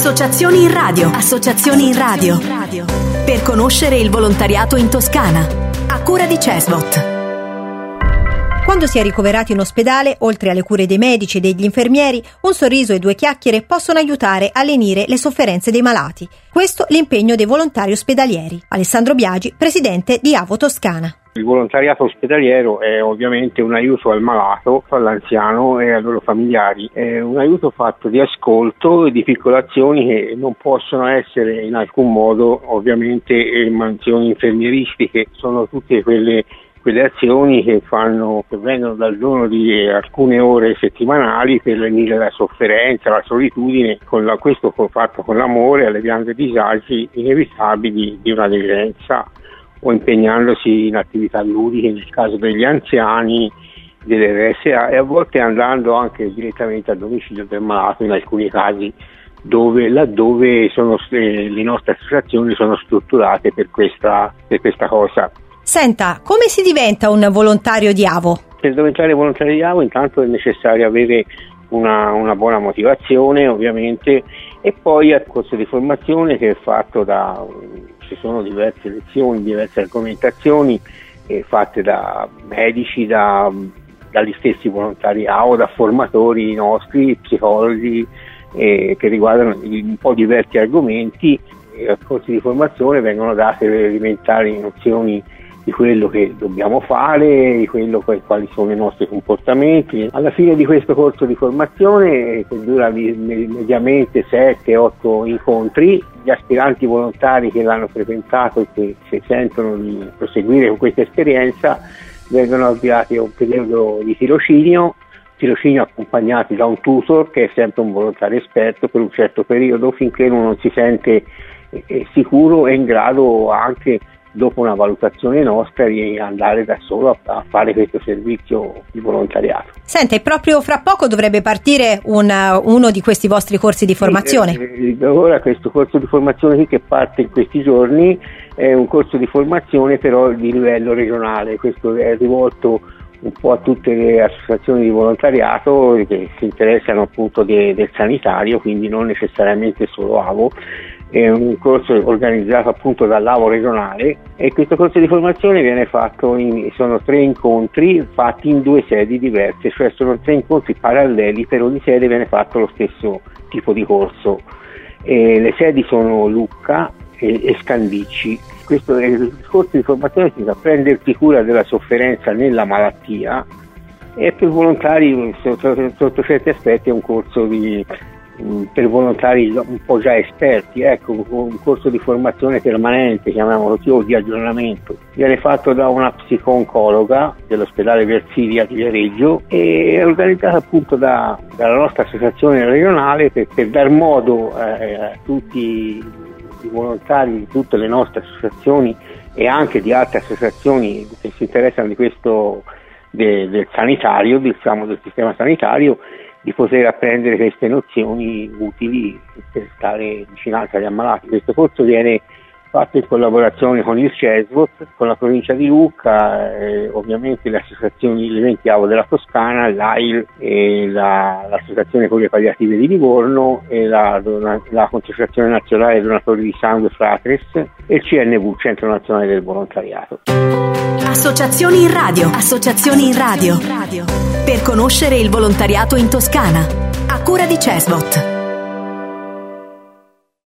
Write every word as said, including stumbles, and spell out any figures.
Associazioni in radio. Associazioni in radio. Per conoscere il volontariato in Toscana. A cura di Cesbot. Quando si è ricoverati in ospedale, oltre alle cure dei medici e degli infermieri, un sorriso e due chiacchiere possono aiutare a lenire le sofferenze dei malati. Questo l'impegno dei volontari ospedalieri. Alessandro Biagi, presidente di AVO Toscana. Il volontariato ospedaliero è ovviamente un aiuto al malato, all'anziano e ai loro familiari. È un aiuto fatto di ascolto e di piccole azioni che non possono essere in alcun modo ovviamente mansioni infermieristiche. Sono tutte quelle quelle azioni che fanno, che vengono dal dono di alcune ore settimanali per lenire la sofferenza, la solitudine, con la, questo fatto con l'amore, alleviando i disagi inevitabili di una degenza o impegnandosi in attività ludiche nel caso degli anziani, delle R S A, e a volte andando anche direttamente al domicilio del malato in alcuni casi, dove laddove sono, eh, le nostre associazioni sono strutturate per questa, per questa cosa. Senta, come si diventa un volontario di AVO? Per diventare volontario di AVO intanto è necessario avere una, una buona motivazione, ovviamente, e poi al corso di formazione che è fatto da, ci sono diverse lezioni, diverse argomentazioni eh, fatte da medici, da, dagli stessi volontari AVO, da formatori nostri, psicologi, eh, che riguardano un po' diversi argomenti. E al corso di formazione vengono date elementari nozioni di quello che dobbiamo fare, di quello che, quali sono i nostri comportamenti. Alla fine di questo corso di formazione, che dura mediamente sette otto incontri, gli aspiranti volontari che l'hanno frequentato e che si sentono di proseguire con questa esperienza vengono avviati a un periodo di tirocinio, tirocinio accompagnati da un tutor che è sempre un volontario esperto per un certo periodo, finché uno non si sente eh, sicuro e in grado anche dopo una valutazione nostra di andare da solo a, a fare questo servizio di volontariato. Senta, e proprio fra poco dovrebbe partire un, uno di questi vostri corsi di formazione. Sì, eh, ora questo corso di formazione qui che parte in questi giorni è un corso di formazione però di livello regionale. Questo è rivolto un po' a tutte le associazioni di volontariato che si interessano appunto de, del sanitario, quindi non necessariamente solo AVO. È un corso organizzato appunto dall'AVO regionale e questo corso di formazione viene fatto in, sono tre incontri fatti in due sedi diverse, cioè sono tre incontri paralleli, per ogni sede viene fatto lo stesso tipo di corso. E le sedi sono Lucca e, e Scandicci. Questo è il corso di formazione che significa prendersi cura della sofferenza nella malattia, e per volontari sotto, sotto certi aspetti è un corso di per volontari un po' già esperti, ecco, un corso di formazione permanente, chiamiamolo così, o di aggiornamento. Viene fatto da una psico-oncologa dell'ospedale Versilia di Viareggio e è organizzato appunto da, dalla nostra associazione regionale per, per dar modo eh, a tutti i volontari di tutte le nostre associazioni e anche di altre associazioni che si interessano di questo de, del sanitario, diciamo del sistema sanitario, di poter apprendere queste nozioni utili per stare in vicinanza agli ammalati. Questo corso viene fatto in collaborazione con il Cesbot, con la provincia di Lucca, eh, ovviamente le associazioni Leventi AVO della Toscana, l'A I L, e la, l'Associazione Cure Palliative di Livorno e la, la, la Consociazione Nazionale Donatori di Sangue Fratres e il C N V, Centro Nazionale del Volontariato. Associazioni in radio. Associazioni in radio. Per conoscere il volontariato in Toscana. A cura di Cesbot.